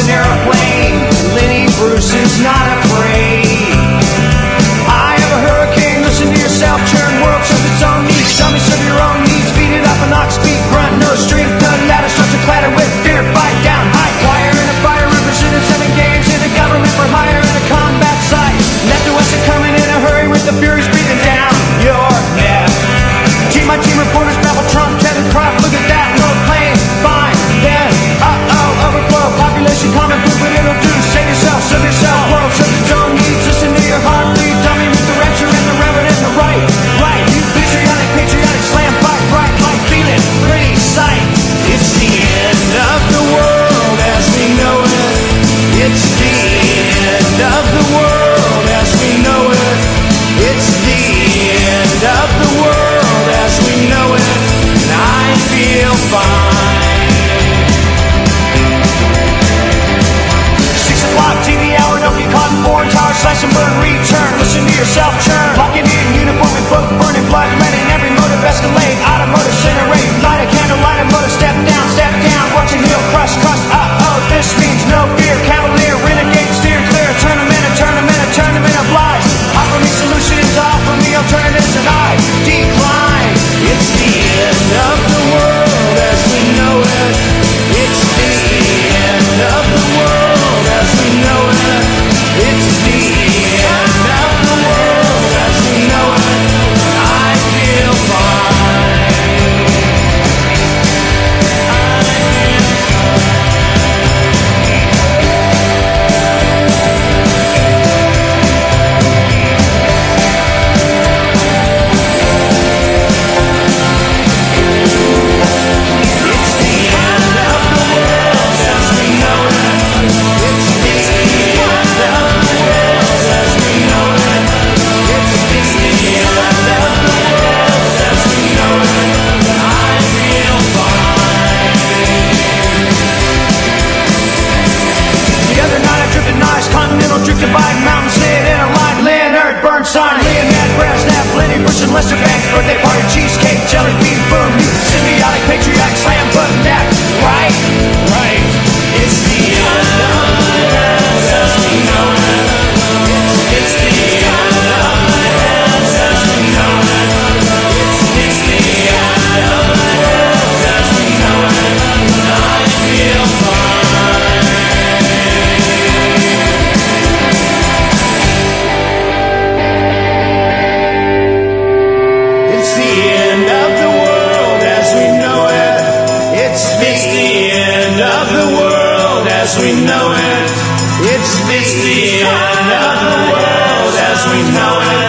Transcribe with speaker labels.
Speaker 1: an airplane. Lenny Bruce is not afraid. I have a hurricane, listen to yourself, churn. World serves its own needs, dummy serve your own needs. Feed it up an ox, speed, grunt, no strength. The ladder starts to clatter with fear, fight down. High choir in a fire, representing 7 games. In a government for hire, in a combat site. Left to west are coming in a hurry with the furies breathing down your neck. Team, my team reporters babble Trump, Kevin Croft, look at that, no plane, fine, then, overflow, population, common food, but it'll do, save yourself, serve yourself, world, serve its own needs, listen to your heart, bleed, dummy, with the rapture and the reverend and the right, you patriotic, slam, fight, bright, light, feeling, pretty sight, it's the end of the world as we know it, it's the end of the world as we know it, it's the end of the world as we know it, and I feel fine. 6 o'clock TV hour, don't get caught in foreign tower, slash and burn, return, listen to yourself churn, locking in uniform and book, burning blood, letting every motive escalate, automotive incinerate, light a candle, light a motive, step down, watching heel crush, this means no fear, cavalier, renegade, steer clear, tournament of lies, offer me solutions, offer me alternatives, and I decline. It's the end of the world as we know it, it's the end of the world as we know it, it's the end of the world as we know it, I feel fine. Drifted by mountains, lit in a line, Leonard Bernstein, Leonard Brezhnev, Lenny Bruce and Lester Banks, birthday party, cheesecake, jelly bean, boom, symbiotic, patriotic, slam, button, neck, right, it's the end of the world as we know it, it's the end of the world as we know it, it's the end of the world as we know it, I feel fine. As we know it, it's the end of the world as we know it.